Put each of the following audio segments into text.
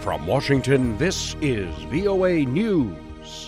From Washington, this is VOA News.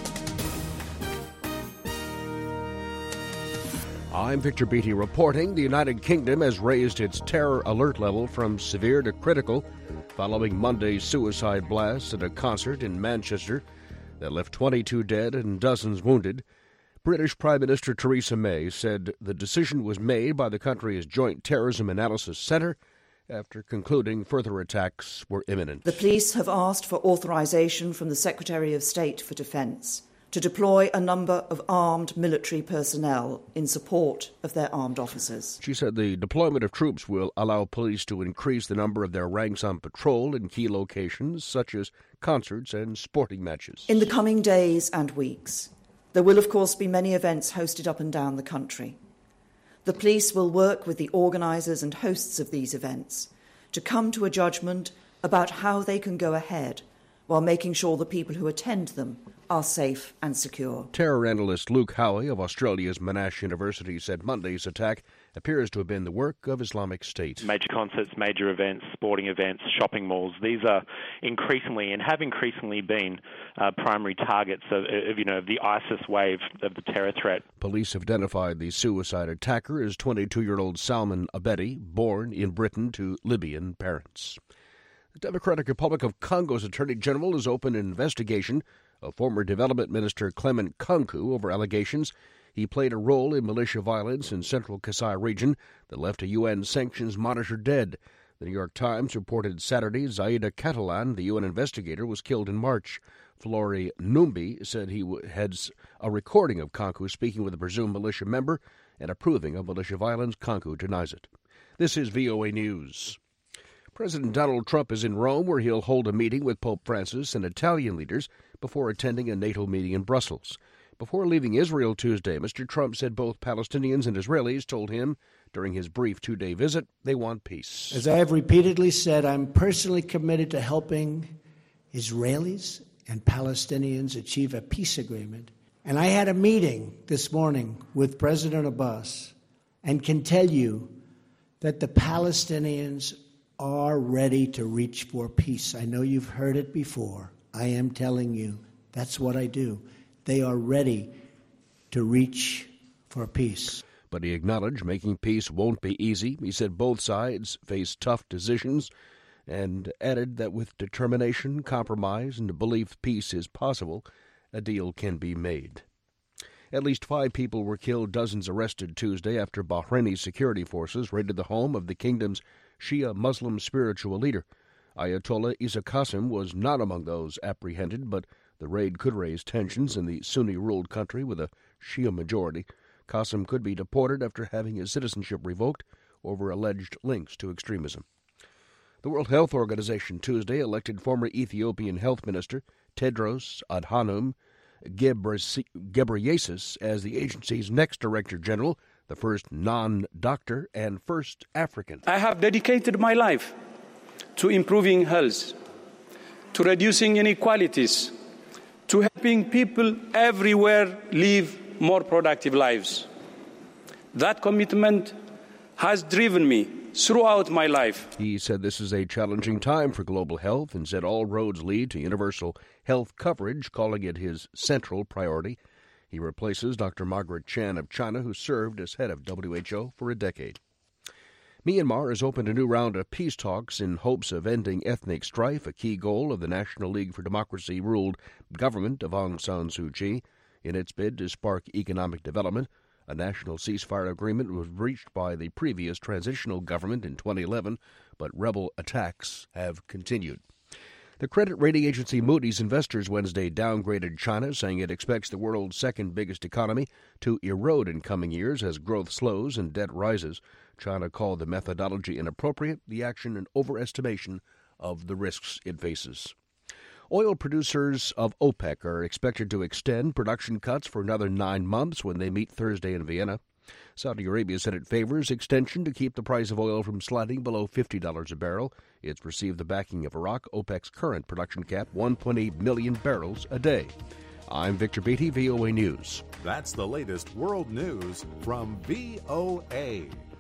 I'm Victor Beatty reporting the United Kingdom has raised its terror alert level from severe to critical following Monday's suicide blast at a concert in Manchester that left 22 dead and dozens wounded. British Prime Minister Theresa May said the decision was made by the country's Joint Terrorism Analysis Centre after concluding further attacks were imminent. The police have asked for authorisation from the Secretary of State for Defence to deploy a number of armed military personnel in support of their armed officers. She said the deployment of troops will allow police to increase the number of their ranks on patrol in key locations such as concerts and sporting matches. In the coming days and weeks, there will of course be many events hosted up and down the country. The police will work with the organisers and hosts of these events to come to a judgment about how they can go ahead while making sure the people who attend them are safe and secure. Terror analyst Luke Howey of Australia's Monash University said Monday's attack appears to have been the work of Islamic State. Major concerts, major events, sporting events, shopping malls, these are increasingly and have increasingly been primary targets of the ISIS wave of the terror threat. Police have identified the suicide attacker as 22-year-old Salman Abedi, born in Britain to Libyan parents. The Democratic Republic of Congo's Attorney General has opened an investigation of former Development Minister Clement Kanku over allegations he played a role in militia violence in central Kasai region that left a UN sanctions monitor dead. The New York Times reported Saturday Zaida Catalan, the UN investigator, was killed in March. Flori Numbi said he had a recording of Kanku speaking with a presumed militia member and approving of militia violence. Kanku denies it. This is VOA News. President Donald Trump is in Rome, where he'll hold a meeting with Pope Francis and Italian leaders before attending a NATO meeting in Brussels. Before leaving Israel Tuesday, Mr. Trump said both Palestinians and Israelis told him during his brief two-day visit they want peace. As I have repeatedly said, I'm personally committed to helping Israelis and Palestinians achieve a peace agreement. And I had a meeting this morning with President Abbas and can tell you that the Palestinians are ready to reach for peace. I know you've heard it before. I am telling you, that's what I do. They are ready to reach for peace. But he acknowledged making peace won't be easy. He said both sides face tough decisions and added that with determination, compromise, and the belief peace is possible, a deal can be made. At least 5 people were killed, dozens arrested Tuesday after Bahraini security forces raided the home of the kingdom's Shia Muslim spiritual leader. Ayatollah Isa Qasim was not among those apprehended, but the raid could raise tensions in the Sunni-ruled country with a Shia majority. Qasim could be deported after having his citizenship revoked over alleged links to extremism. The World Health Organization Tuesday elected former Ethiopian Health Minister Tedros Adhanom Ghebreyesus as the agency's next Director General, the first non-doctor and first African. I have dedicated my life to improving health, to reducing inequalities, to helping people everywhere live more productive lives. That commitment has driven me throughout my life. He said this is a challenging time for global health and said all roads lead to universal health coverage, calling it his central priority. He replaces Dr. Margaret Chan of China, who served as head of WHO for a decade. Myanmar has opened a new round of peace talks in hopes of ending ethnic strife, a key goal of the National League for Democracy-ruled government of Aung San Suu Kyi. In its bid to spark economic development, a national ceasefire agreement was reached by the previous transitional government in 2011, but rebel attacks have continued. The credit rating agency Moody's investors Wednesday downgraded China, saying it expects the world's second biggest economy to erode in coming years as growth slows and debt rises. China called the methodology inappropriate, the action an overestimation of the risks it faces. Oil producers of OPEC are expected to extend production cuts for another 9 months when they meet Thursday in Vienna. Saudi Arabia said it favors extension to keep the price of oil from sliding below $50 a barrel. It's received the backing of Iraq, OPEC's current production cap, 1.8 million barrels a day. I'm Victor Beatty, VOA News. That's the latest world news from VOA.